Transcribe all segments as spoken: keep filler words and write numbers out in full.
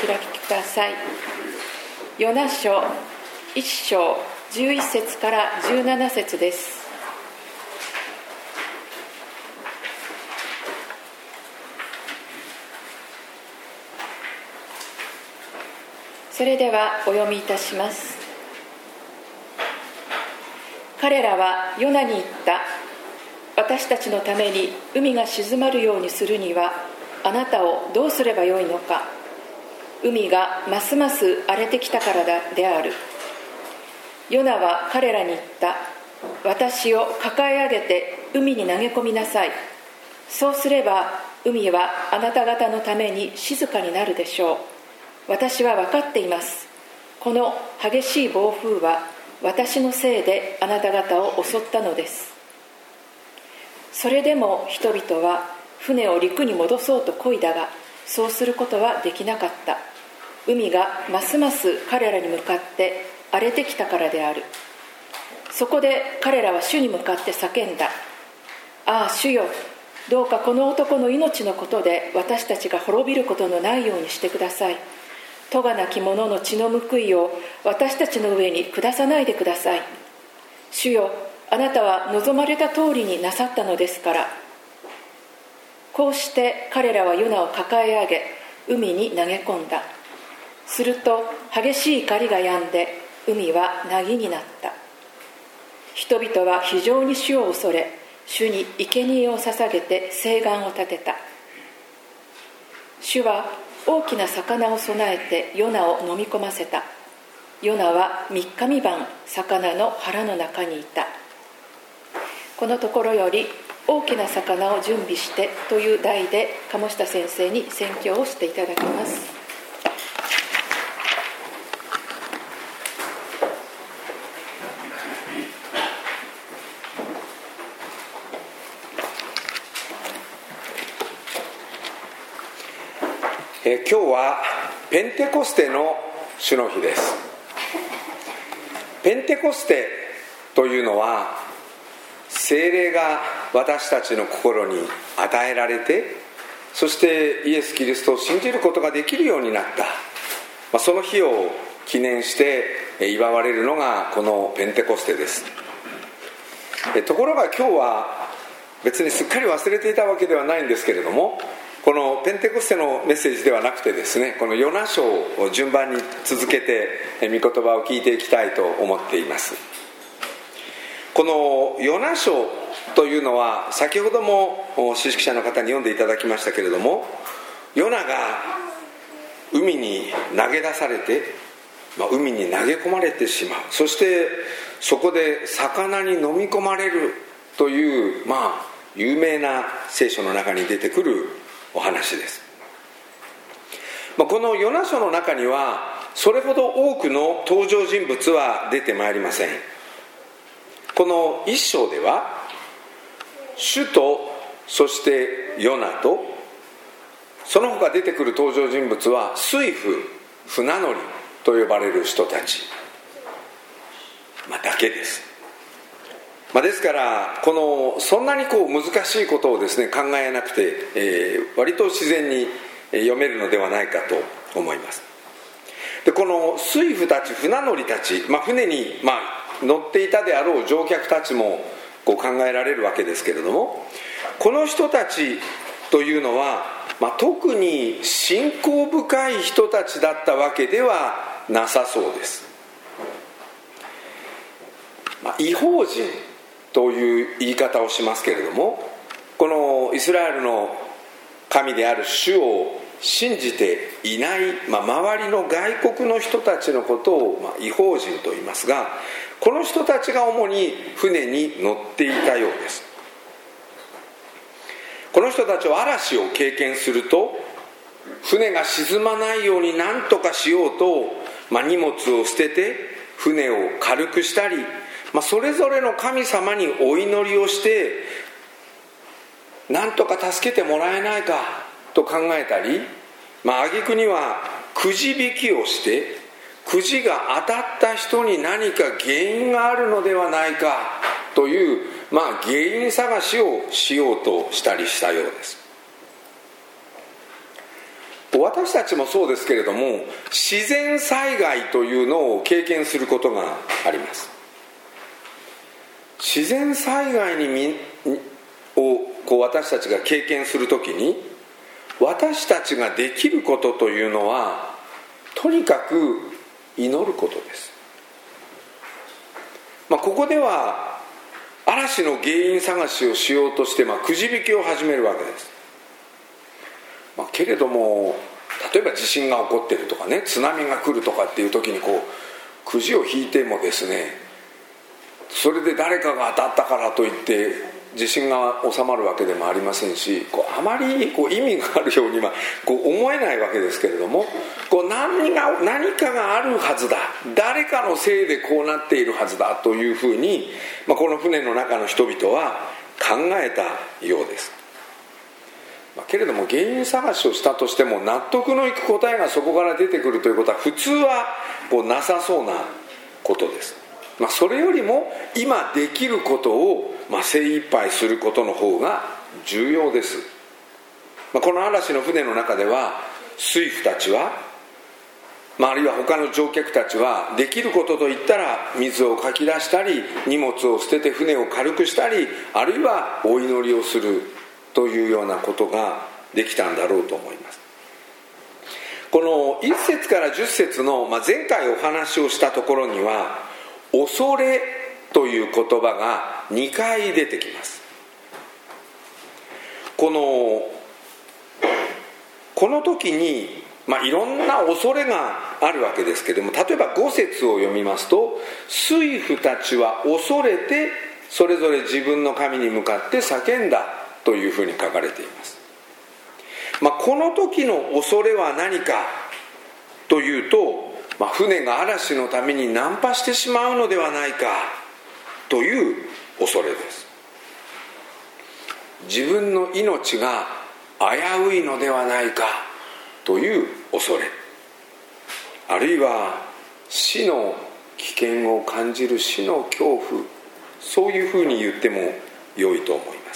開きください。ヨナ書いっ章じゅういち節からじゅうなな節です。それではお読みいたします。彼らはヨナに言った。私たちのために海が静まるようにするにはあなたをどうすればよいのか。海がますます荒れてきたからである。ヨナは彼らに言った。私を抱え上げて海に投げ込みなさい。そうすれば海はあなた方のために静かになるでしょう。私は分かっています。この激しい暴風は私のせいであなた方を襲ったのです。それでも人々は船を陸に戻そうと漕いだが、そうすることはできなかった。海がますます彼らに向かって荒れてきたからである。そこで彼らは主に向かって叫んだ。ああ主よ、どうかこの男の命のことで私たちが滅びることのないようにしてください。咎なき者の血の報いを私たちの上に下さないでください。主よ、あなたは望まれた通りになさったのですから。こうして彼らはヨナを抱え上げ海に投げ込んだ。すると激しい怒りが止んで海は凪になった。人々は非常に主を恐れ、主に生贄を捧げて誓願を立てた。主は大きな魚を備えてヨナを飲み込ませた。ヨナは三日三晩魚の腹の中にいた。このところより大きな魚を準備してという題で鴨下先生に宣教をしていただきます。 え今日はペンテコステの主の日です。ペンテコステというのは聖霊が私たちの心に与えられて、そしてイエス・キリストを信じることができるようになった、まあ、その日を記念して祝われるのがこのペンテコステです。ところが今日は別にすっかり忘れていたわけではないんですけれども、このペンテコステのメッセージではなくてですね、このヨナ書を順番に続けて御言葉を聞いていきたいと思っています。このヨナ書というのは先ほども詩識者の方に読んでいただきましたけれども、ヨナが海に投げ出されて、まあ、海に投げ込まれてしまう、そしてそこで魚に飲み込まれるという、まあ有名な聖書の中に出てくるお話です。まあ、このヨナ書の中にはそれほど多くの登場人物は出てまいりません。この一章では主とそしてヨナとその他出てくる登場人物は水夫、船乗りと呼ばれる人たち、まあ、だけです。まあ、ですからこのそんなにこう難しいことをですね考えなくて、えー、割と自然に読めるのではないかと思います。でこの水夫たち、船乗りたち、まあ、船に、まあ、乗っていたであろう乗客たちもこう考えられるわけですけれども、この人たちというのは、まあ、特に信仰深い人たちだったわけではなさそうです。まあ、異邦人という言い方をしますけれども、このイスラエルの神である主を信じていない、まあ、周りの外国の人たちのことを、まあ、異邦人と言いますが、この人たちが主に船に乗っていたようです。この人たちは嵐を経験すると船が沈まないように何とかしようと、まあ、荷物を捨てて船を軽くしたり、まあ、それぞれの神様にお祈りをして何とか助けてもらえないかと考えたり、まあ挙句にはくじ引きをしてくじが当たった人に何か原因があるのではないかという、まあ、原因探しをしようとしたりしたようです。 私たちもそうですけれども、自然災害というのを経験することがあります。自然災害にみをこう私たちが経験するときに、私たちができることというのはとにかく祈ることです。まあ、ここでは嵐の原因探しをしようとして、まあ、くじ引きを始めるわけです。まあ、けれども例えば地震が起こっているとかね、津波が来るとかっていう時にこうくじを引いてもですね、それで誰かが当たったからといって地震が収まるわけでもありませんし、こうあまりこう意味があるようにはこう思えないわけですけれども、こう 何, が何かがあるはずだ、誰かのせいでこうなっているはずだというふうに、まあ、この船の中の人々は考えたようです。まあ、けれども原因探しをしたとしても納得のいく答えがそこから出てくるということは普通はこうなさそうなことです。まあ、それよりも今できることをまあ精一杯することの方が重要です。まあ、この嵐の船の中では水夫たちは、まあ、あるいは他の乗客たちはできることといったら水をかき出したり、荷物を捨てて船を軽くしたり、あるいはお祈りをするというようなことができたんだろうと思います。このいっ節からじゅっ節の、まあ、前回お話をしたところには恐れという言葉がにかい出てきます。このこの時に、まあ、いろんな恐れがあるわけですけれども、例えばご節を読みますと、水夫たちは恐れてそれぞれ自分の神に向かって叫んだというふうに書かれています。まあ、この時の恐れは何かというと、まあ、船が嵐のために難破してしまうのではないかという恐れです。自分の命が危ういのではないかという恐れ、あるいは死の危険を感じる死の恐怖、そういうふうに言っても良いと思います。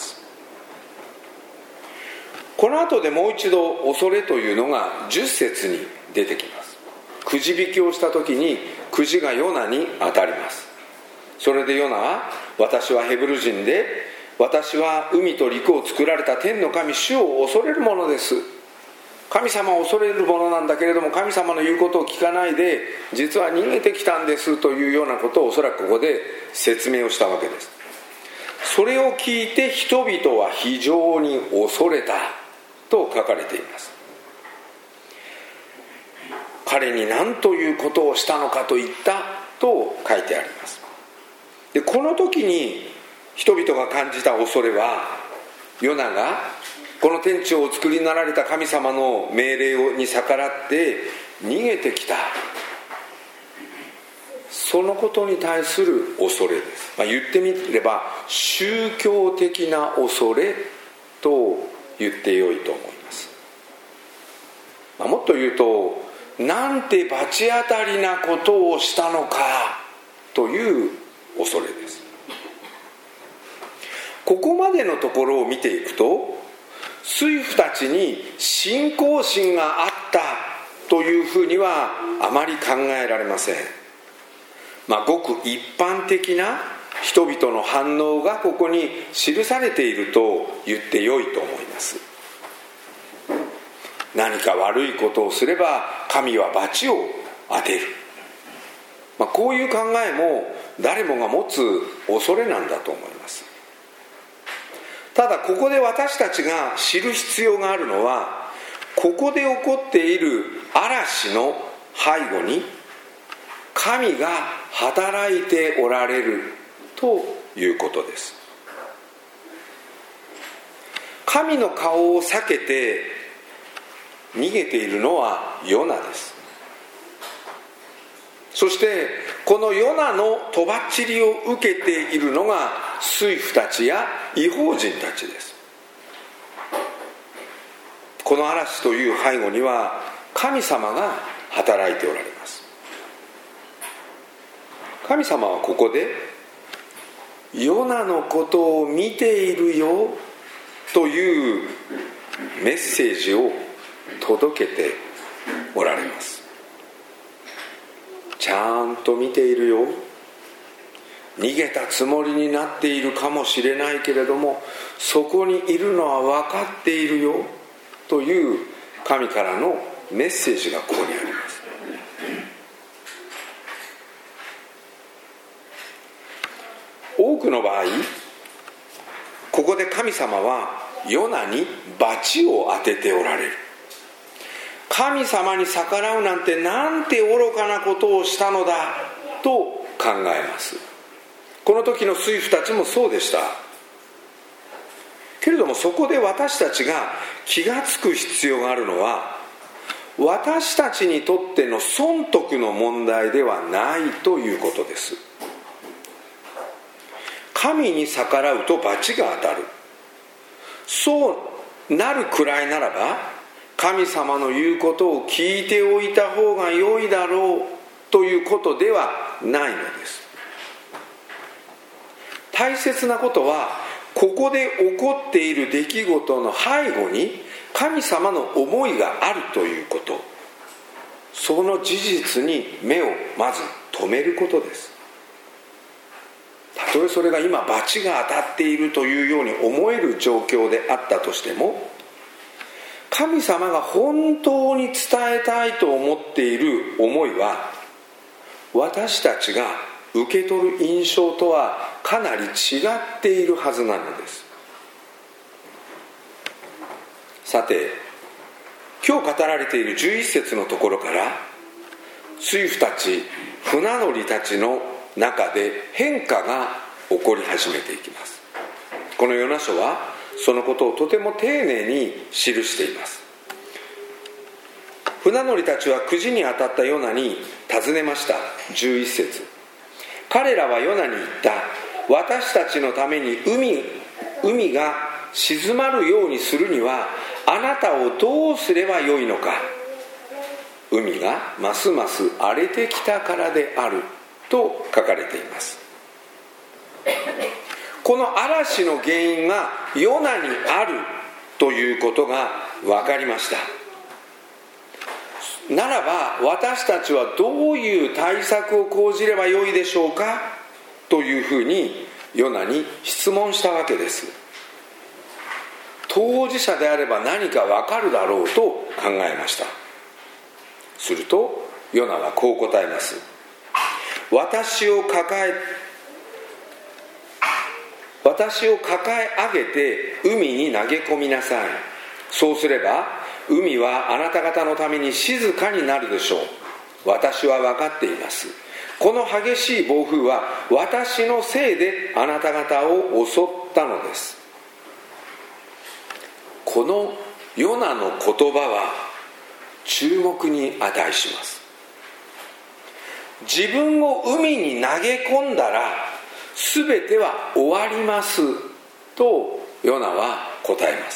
この後でもう一度恐れというのがじゅっ節に出てきます。くじ引きをした時にくじがヨナに当たります。それでヨナは、私はヘブル人で、私は海と陸を作られた天の神主を恐れるものです。神様を恐れるものなんだけれども、神様の言うことを聞かないで実は逃げてきたんですというようなことをおそらくここで説明をしたわけです。それを聞いて人々は非常に恐れたと書かれています。彼に何ということをしたのかと言ったと書いてあります。でこの時に人々が感じた恐れは、ヨナがこの天地をお作りになられた神様の命令に逆らって逃げてきた、そのことに対する恐れです。まあ、言ってみれば宗教的な恐れと言ってよいと思います。まあ、もっと言うと、なんて罰当たりなことをしたのかという恐れです。ここまでのところを見ていくと、水夫たちに信仰心があったというふうにはあまり考えられません。まあ、ごく一般的な人々の反応がここに記されていると言ってよいと思います。何か悪いことをすれば神は罰を当てる、まあ、こういう考えも誰もが持つ恐れなんだと思います。ただここで私たちが知る必要があるのは、ここで起こっている嵐の背後に神が働いておられるということです。神の顔を避けて逃げているのはヨナです。そしてこのヨナのとばっちりを受けているのが水夫たちや異邦人たちです。この嵐という背後には神様が働いておられます。神様はここでヨナのことを見ているよというメッセージを届けておられます。ちゃんと見ているよ、逃げたつもりになっているかもしれないけれども、そこにいるのは分かっているよという神からのメッセージがここにあります。多くの場合、ここで神様はヨナに罰を当てておられる。神様に逆らうなんてなんて愚かなことをしたのだと考えます。この時の水夫たちもそうでした。けれどもそこで私たちが気がつく必要があるのは、私たちにとっての損得の問題ではないということです。神に逆らうと罰が当たる、そうなるくらいならば神様の言うことを聞いておいた方が良いだろうということではないのです。大切なことは、ここで起こっている出来事の背後に神様の思いがあるということ、その事実に目をまず留めることです。たとえそれが今罰が当たっているというように思える状況であったとしても、神様が本当に伝えたいと思っている思いは、私たちが受け取る印象とはかなり違っているはずなのです。さて、今日語られているじゅういっ節のところから、水夫たち、船乗りたちの中で変化が起こり始めていきます。このヨナ書はそのことをとても丁寧に記しています。船乗りたちはくじに当たったヨナに尋ねました。じゅういっ節、彼らはヨナに言った。私たちのために 海, 海が静まるようにするにはあなたをどうすればよいのか。海がますます荒れてきたからであると書かれています。この嵐の原因がヨナにあるということが分かりました。ならば私たちはどういう対策を講じればよいでしょうかというふうにヨナに質問したわけです。当事者であれば何か分かるだろうと考えました。するとヨナはこう答えます。私を抱え私を抱え上げて海に投げ込みなさい。そうすれば海はあなた方のために静かになるでしょう。私は分かっています。この激しい暴風は私のせいであなた方を襲ったのです。このヨナの言葉は注目に値します。自分を海に投げ込んだら全ては終わりますとヨナは答えます。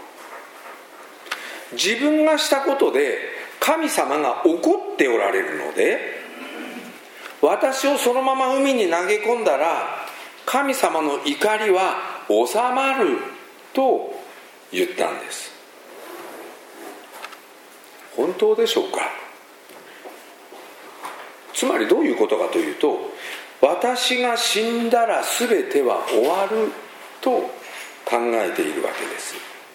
自分がしたことで神様が怒っておられるので、私をそのまま海に投げ込んだら神様の怒りは収まると言ったんです。本当でしょうか。つまりどういうことかというと、私が死んだら全ては終わると考えているわけです。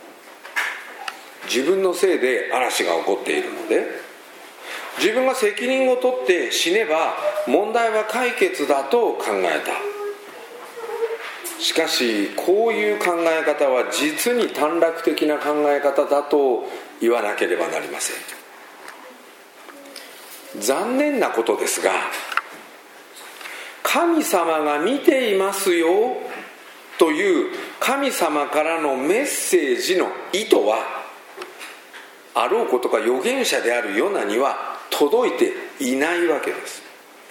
自分のせいで嵐が起こっているので、自分が責任を取って死ねば問題は解決だと考えた。しかしこういう考え方は実に短絡的な考え方だと言わなければなりません。残念なことですが、神様が見ていますよという神様からのメッセージの意図は、あろうことか預言者であるヨナには届いていないわけです。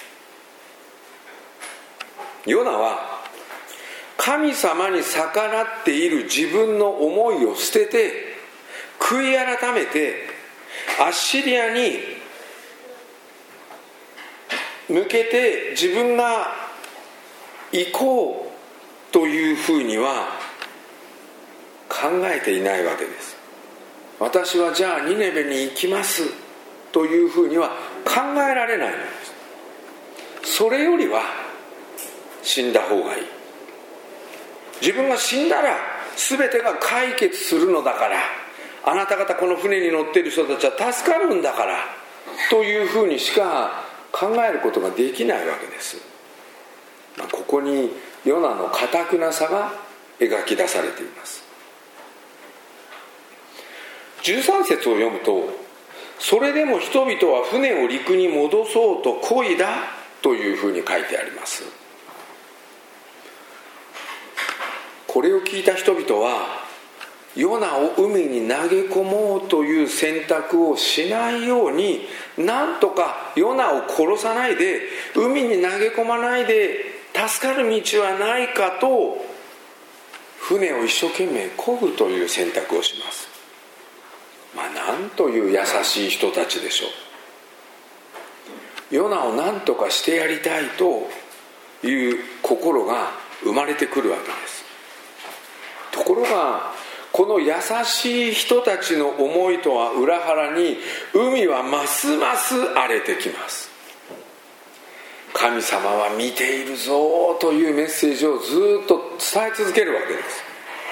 ヨナは神様に逆らっている自分の思いを捨てて、悔い改めてアッシリアに向けて自分が行こうというふうには考えていないわけです。 私はじゃあニネベに行きますというふうには考えられないのです。それよりは死んだ方がいい。自分が死んだら全てが解決するのだから、あなた方この船に乗っている人たちは助かるんだからというふうにしか考えることができないわけです。ここにヨナの堅くなさが描き出されています。じゅうさん節を読むと、それでも人々は船を陸に戻そうと漕いだというふうに書いてあります。これを聞いた人々はヨナを海に投げ込もうという選択をしないように、なんとかヨナを殺さないで、海に投げ込まないで助かる道はないかと船を一生懸命漕ぐという選択をします。まあ、なんという優しい人たちでしょう。ヨナを何とかしてやりたいという心が生まれてくるわけです。ところがこの優しい人たちの思いとは裏腹に、海はますます荒れてきます。神様は見ているぞというメッセージをずっと伝え続けるわけです。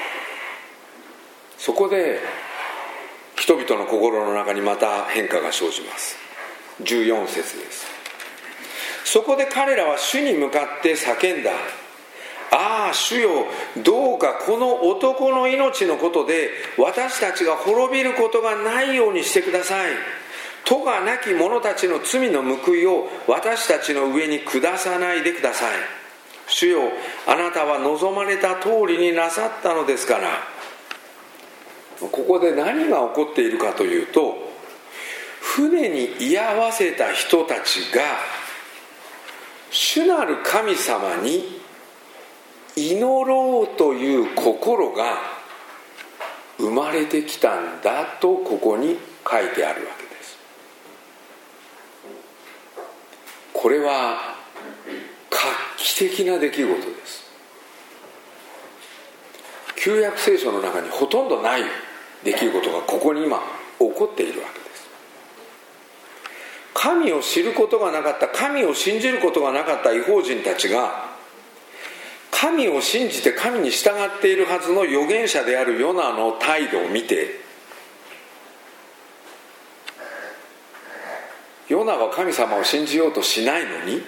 そこで人々の心の中にまた変化が生じます。じゅうよん節です。そこで彼らは主に向かって叫んだ。ああ主よ、どうかこの男の命のことで私たちが滅びることがないようにしてください。咎なき者たちの罪の報いを私たちの上に下さないでください。主よ、あなたは望まれた通りになさったのですから。ここで何が起こっているかというと、船に居合わせた人たちが主なる神様に祈ろうという心が生まれてきたんだとここに書いてあるわけです。これは画期的な出来事です。旧約聖書の中にほとんどない出来事がここに今起こっているわけです。神を知ることがなかった、神を信じることがなかった異邦人たちが、神を信じて神に従っているはずの預言者であるヨナの態度を見て、ヨナは神様を信じようとしないのに、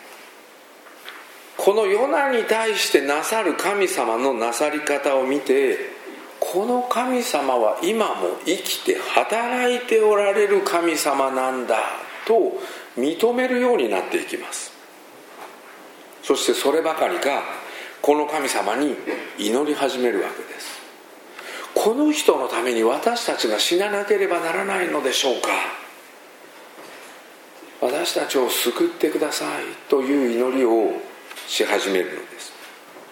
このヨナに対してなさる神様のなさり方を見て、この神様は今も生きて働いておられる神様なんだと認めるようになっていきます。そしてそればかりか、この神様に祈り始めるわけです。この人のために私たちが死ななければならないのでしょうか。私たちを救ってくださいという祈りをし始めるのです。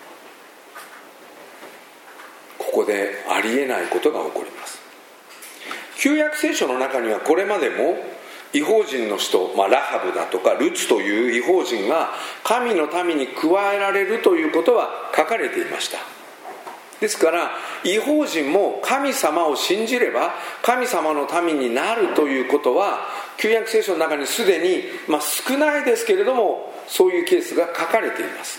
ここでありえないことが起こります。旧約聖書の中にはこれまでも異邦人の人、まあ、ラハブだとかルツという異邦人が神の民に加えられるということは書かれていました。ですから異邦人も神様を信じれば神様の民になるということは旧約聖書の中にすでに、まあ、少ないですけれどもそういうケースが書かれています。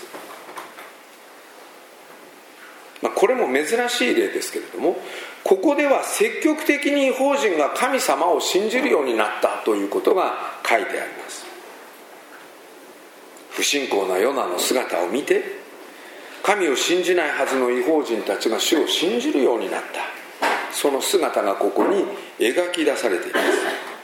まあ、これも珍しい例ですけれども、ここでは積極的に異邦人が神様を信じるようになったということが書いてあります。不信仰なヨナの姿を見て、神を信じないはずの異邦人たちが主を信じるようになった、その姿がここに描き出されています。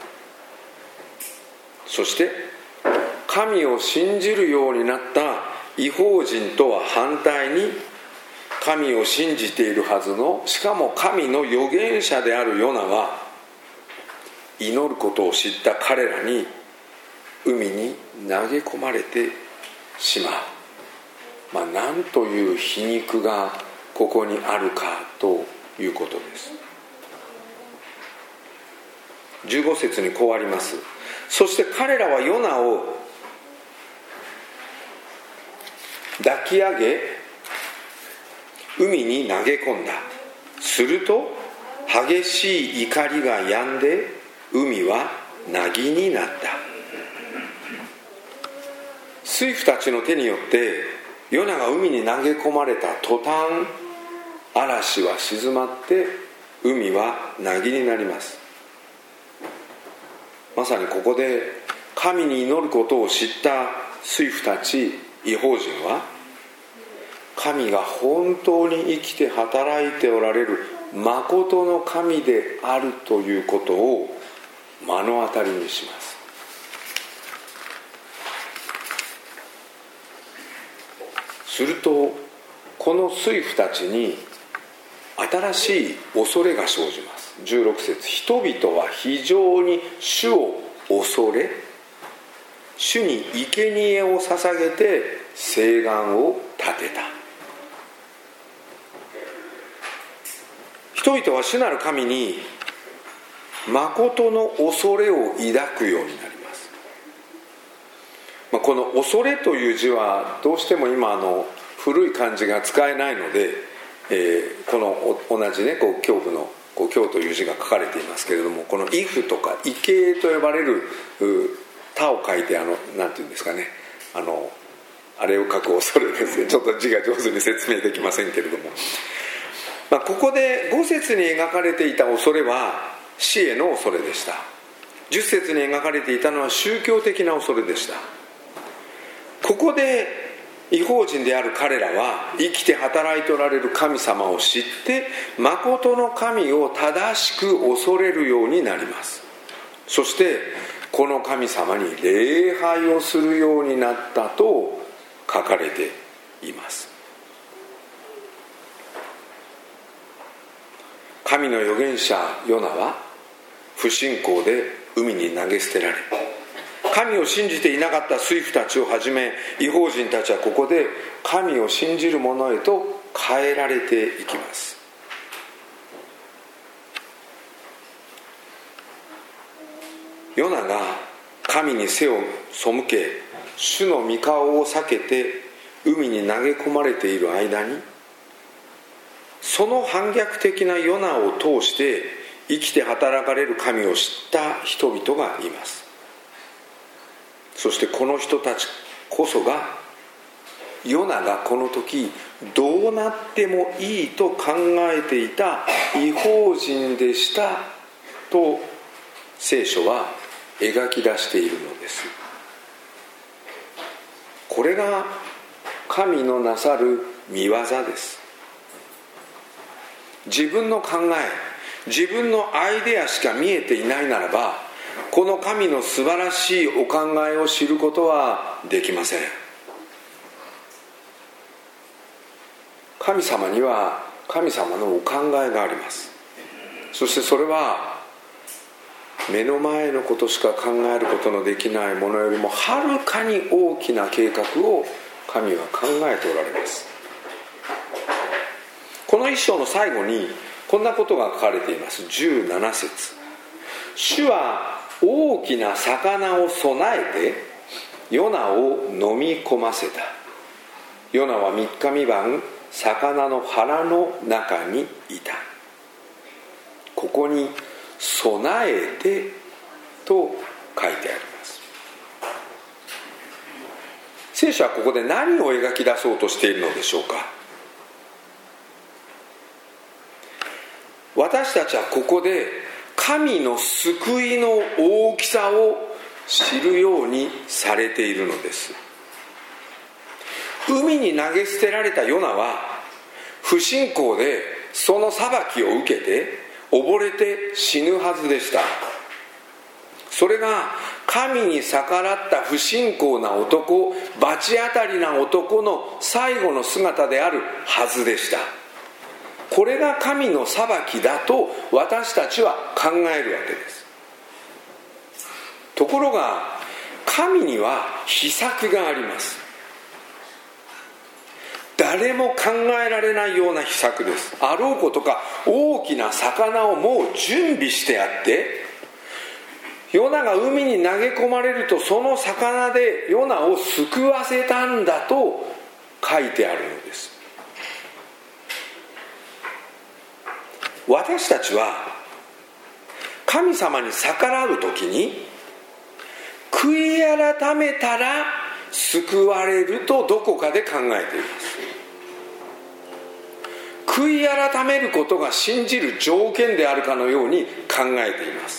そして神を信じるようになった異邦人とは反対に、神を信じているはずの、しかも神の預言者であるヨナは、祈ることを知った彼らに海に投げ込まれてしまう。まあ、なんという皮肉がここにあるかということです。じゅうご節にこうあります。そして彼らはヨナを抱き上げ海に投げ込んだ。すると激しい怒りが止んで海は凪になった。水夫たちの手によってヨナが海に投げ込まれた途端、嵐は静まって海は凪になります。まさにここで神に祈ることを知った水夫たち異邦人は、神が本当に生きて働いておられる誠の神であるということを目の当たりにします。するとこの水夫たちに新しい恐れが生じます。じゅうろく節、人々は非常に主を恐れ、主に生贄を捧げて誓願を立てた。人々は主なる神に誠の恐れを抱くようになります。まあ、この恐れという字はどうしても今あの古い漢字が使えないので、えー、この同じねこう恐怖のこう恐という字が書かれていますけれども、この畏怖とか畏敬と呼ばれる他を書いてあのなんていうんですかね、あのあれを書く恐れですね。ちょっと字が上手に説明できませんけれども、まあ、ここでご節に描かれていた恐れは死への恐れでした。じゅっ節に描かれていたのは宗教的な恐れでした。ここで異邦人である彼らは生きて働いておられる神様を知って、誠の神を正しく恐れるようになります。そしてこの神様に礼拝をするようになったと書かれています。神の預言者ヨナは不信仰で海に投げ捨てられ、神を信じていなかった水夫たちをはじめ異邦人たちはここで神を信じる者へと変えられていきます。ヨナが神に背を背け、主の御顔を避けて海に投げ込まれている間に、その反逆的なヨナを通して生きて働かれる神を知った人々がいます。そしてこの人たちこそがヨナがこの時どうなってもいいと考えていた異邦人でしたと聖書は描き出しているのです。これが神のなさる御業です。自分の考え、自分のアイデアしか見えていないならば、この神の素晴らしいお考えを知ることはできません。神様には神様のお考えがあります。そしてそれは目の前のことしか考えることのできないものよりもはるかに大きな計画を神は考えておられます。この一章の最後にこんなことが書かれています。じゅうなな節、主は大きな魚を備えてヨナを飲み込ませた。ヨナは三日三晩魚の腹の中にいた。ここに備えてと書いてあります。聖書はここで何を描き出そうとしているのでしょうか。私たちはここで神の救いの大きさを知るようにされているのです。海に投げ捨てられたヨナは不信仰でその裁きを受けて溺れて死ぬはずでした。それが神に逆らった不信仰な男、罰当たりな男の最後の姿であるはずでした。これが神の裁きだと私たちは考えるわけです。ところが神には秘策があります。誰も考えられないような秘策です。あろうことか大きな魚をもう準備してあって、ヨナが海に投げ込まれるとその魚でヨナを救わせたんだと書いてあるのです。 私たちは神様に逆らうときに悔い改めたら救われるとどこかで考えています。悔い改めることが信じる条件であるかのように考えています。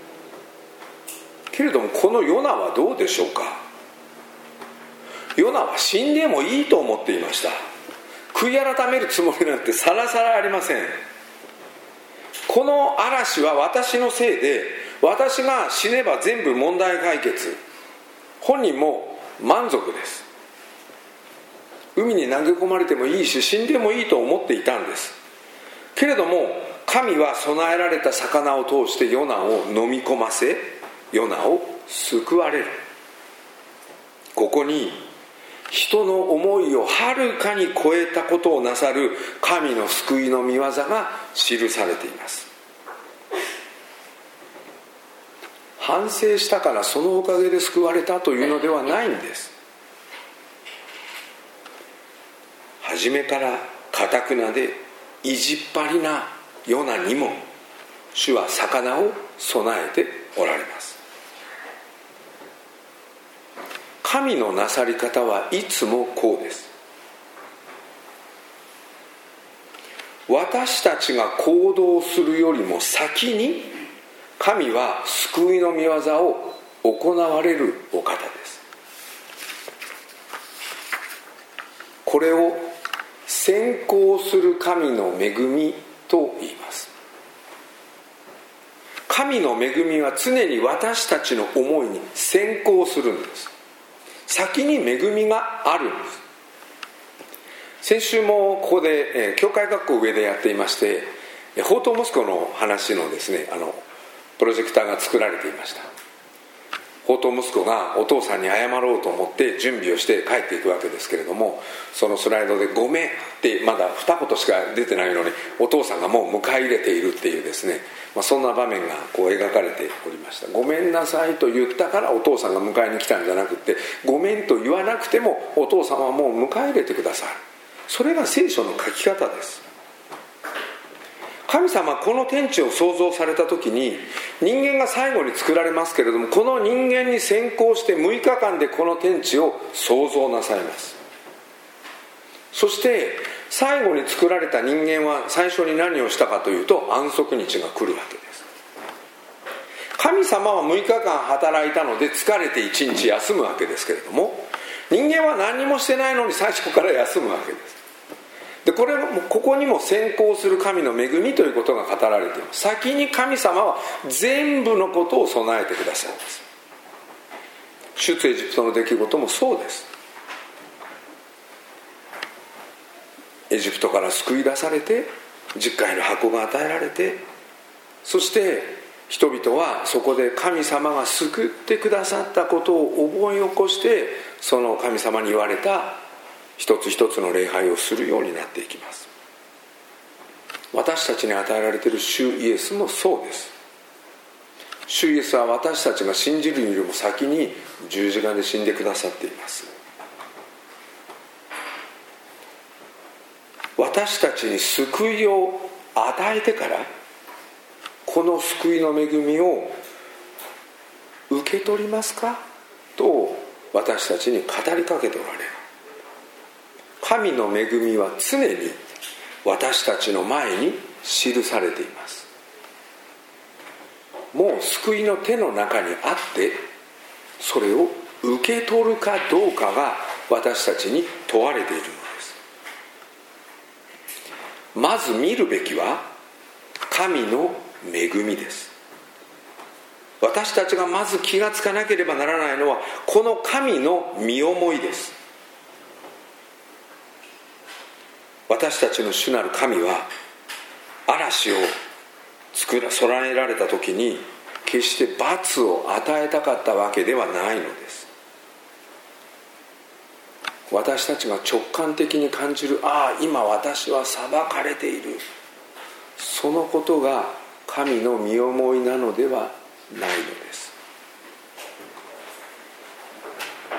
けれどもこのヨナはどうでしょうか。ヨナは死んでもいいと思っていました。悔い改めるつもりなんてさらさらありません。この嵐は私のせいで、私が死ねば全部問題解決、本人も満足です。海に投げ込まれてもいいし死んでもいいと思っていたんです。けれども神は備えられた魚を通してヨナを飲み込ませ、ヨナを救われる。ここに人の思いをはるかに超えたことをなさる神の救いの御業が記されています。反省したからそのおかげで救われたというのではないんです。初めから堅くなで意地っ張りなヨナにも主は魚を備えておられます。神のなさり方はいつもこうです。私たちが行動するよりも先に神は救いの御業を行われるお方です。これを先行する神の恵みと言います。神の恵みは常に私たちの思いに先行するんです。先に恵みがあるんです。先週もここで、えー、教会学校上でやっていまして、放蕩息子の話のですね、あのプロジェクターが作られていました。放蕩息子がお父さんに謝ろうと思って準備をして帰っていくわけですけれども、そのスライドでごめんってまだ二言しか出てないのにお父さんがもう迎え入れているっていうですね、まあ、そんな場面がこう描かれておりました。ごめんなさいと言ったからお父さんが迎えに来たんじゃなくて、ごめんと言わなくてもお父さんはもう迎え入れてくださる。それが聖書の書き方です。神様はこの天地を創造された時に人間が最後に作られますけれども、この人間に先行してむいかかんでこの天地を創造なさいます。そして最後に作られた人間は最初に何をしたかというと安息日が来るわけです。神様はむいかかん働いたので疲れていちにち休むわけですけれども、人間は何もしてないのに最初から休むわけです。でこれもここにも先行する神の恵みということが語られています。先に神様は全部のことを備えてくださいます。出エジプトの出来事もそうです。エジプトから救い出されて十戒の箱が与えられて、そして人々はそこで神様が救ってくださったことを思い起こして、その神様に言われた一つ一つの礼拝をするようになっていきます。私たちに与えられている主イエスもそうです。主イエスは私たちが信じるよりも先に十字架で死んでくださっています。私たちに救いを与えてから、この救いの恵みを受け取りますかと私たちに語りかけておられる。神の恵みは常に私たちの前に記されています。もう救いの手の中にあって、それを受け取るかどうかが私たちに問われているのです。まず見るべきは神の恵みです。私たちがまず気がつかなければならないのはこの神の身思いです。私たちの主なる神は嵐を作ら備えられた時に決して罰を与えたかったわけではないのです。私たちが直感的に感じる、ああ今私は裁かれている、そのことが神の身思いなのではないのです。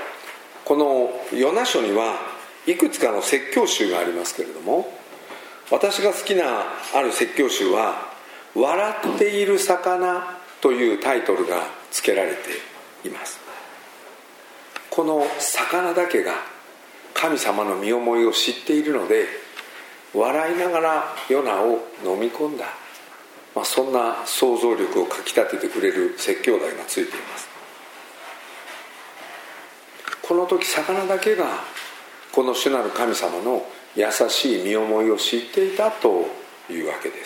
このヨナ書にはいくつかの説教集がありますけれども、 私が好きなある説教集は「笑っている魚」というタイトルが付けられています。この魚だけが神様の身思いを知っているので、笑いながらヨナを飲み込んだ、まあ、そんな想像力をかきたててくれる説教題がついています。この時魚だけがこの主なる神様の優しい身思いを知っていたというわけです。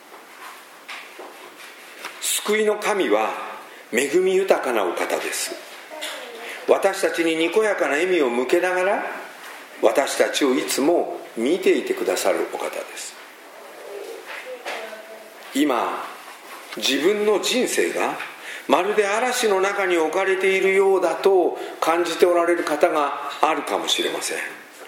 救いの神は恵み豊かなお方です。私たちににこやかな笑みを向けながら、私たちをいつも見ていてくださるお方です。今自分の人生がまるで嵐の中に置かれているようだと感じておられる方があるかもしれません。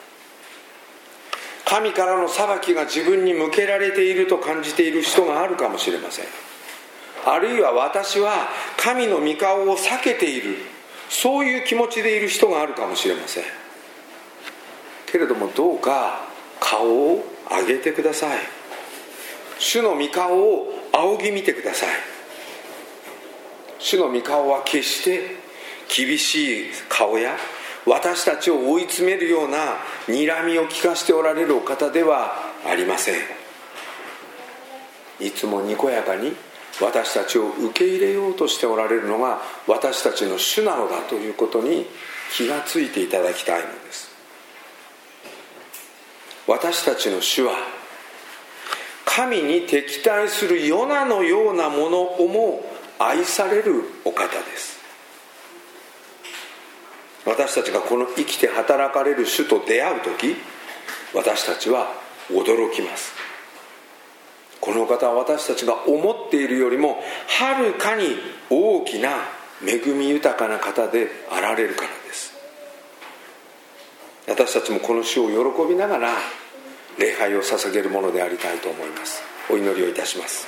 神からの裁きが自分に向けられていると感じている人があるかもしれません。あるいは私は神の御顔を避けている、そういう気持ちでいる人があるかもしれません。けれどもどうか顔を上げてください。主の御顔を仰ぎ見てください。主の御顔は決して厳しい顔や私たちを追い詰めるような睨みを利かしておられるお方ではありません。いつもにこやかに私たちを受け入れようとしておられるのが私たちの主なのだということに気がついていただきたいのです。私たちの主は神に敵対するヨナのようなものをも愛されるお方です。私たちがこの生きて働かれる主と出会うとき、私たちは驚きます。この方は私たちが思っているよりもはるかに大きな恵み豊かな方であられるからです。私たちもこの主を喜びながら礼拝を捧げるものでありたいと思います。お祈りをいたします。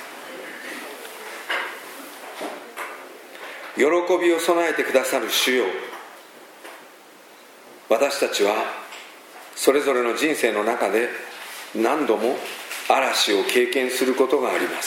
喜びを備えてくださる主よ、私たちはそれぞれの人生の中で何度も嵐を経験することがあります。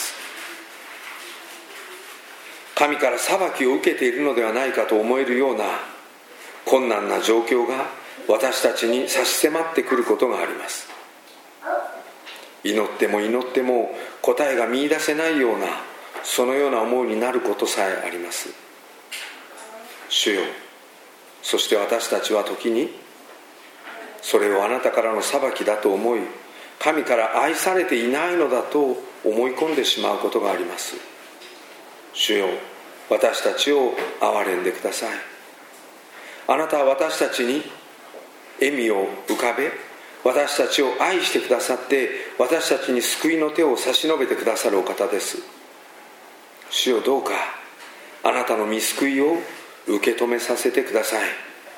神から裁きを受けているのではないかと思えるような困難な状況が私たちに差し迫ってくることがあります。祈っても祈っても答えが見出せないような、そのような思いになることさえあります。主よ、そして私たちは時にそれをあなたからの裁きだと思い、神から愛されていないのだと思い込んでしまうことがあります。主よ、私たちを憐れんでください。あなたは私たちに笑みを浮かべ、私たちを愛してくださって、私たちに救いの手を差し伸べてくださるお方です。主よ、どうかあなたの御救いを受け止めさせてください。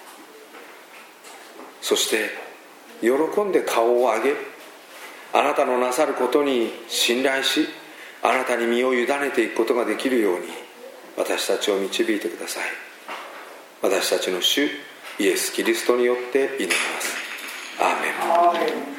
そして喜んで顔を上げ、あなたのなさることに信頼し、あなたに身を委ねていくことができるように私たちを導いてください。私たちの主イエス・キリストによって祈ります。アーメン。